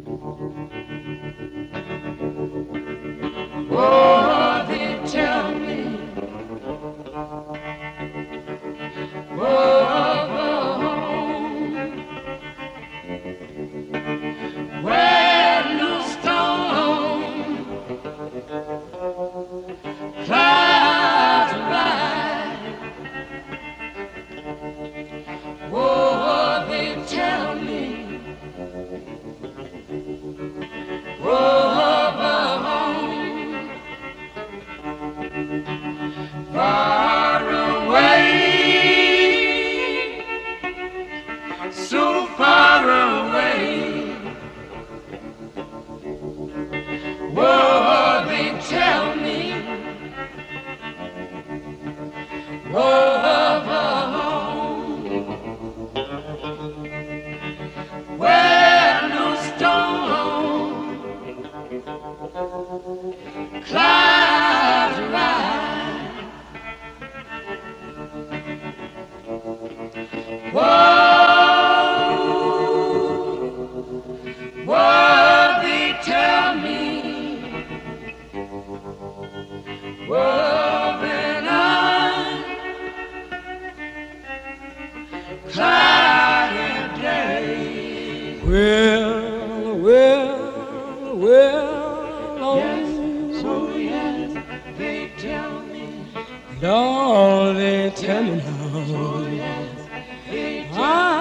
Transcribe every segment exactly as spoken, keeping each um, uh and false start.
Oh, they tell me, oh, where no storm clouds rise. Oh, they tell me, oh, far away, so far away. Whoa, they tell me, whoa, where no storm clouds rise. Whoa, whoa, they tell me, whoa, when I'm cloudy day. Well, well, well, oh, yes, so yes, they tell me, Lord, they tell me now. so yes, they I,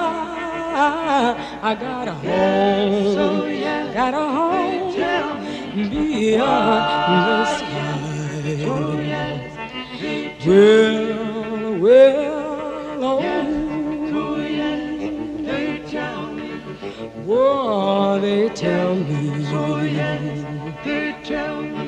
tell I got a home, yes, so yes, got a they home tell me, beyond the so sky. yes, they tell Well, well, oh, yes, so yes, they tell me, oh, they tell me, so yes, they tell me,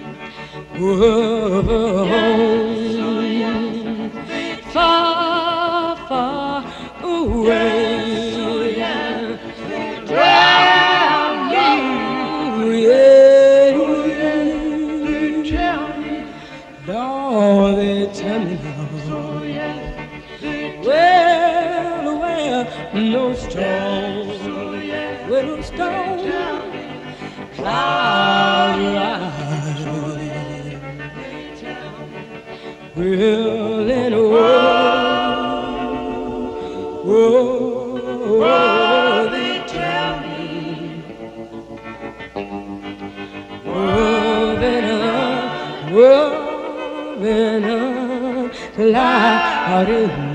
whoa, yes, so yes, they far, far away. yes, so yes, they Tell tell me, me, yeah, oh yes, they tell me, Lord, they tell me now. so yes, they Well, well, no tell storm, me, so yes, well, no they storm, tell me, cloud so rise. yes, they tell me, Well, then, oh, oh, oh, oh, they tell me, oh, then, uh, oh, then, uh, cloud in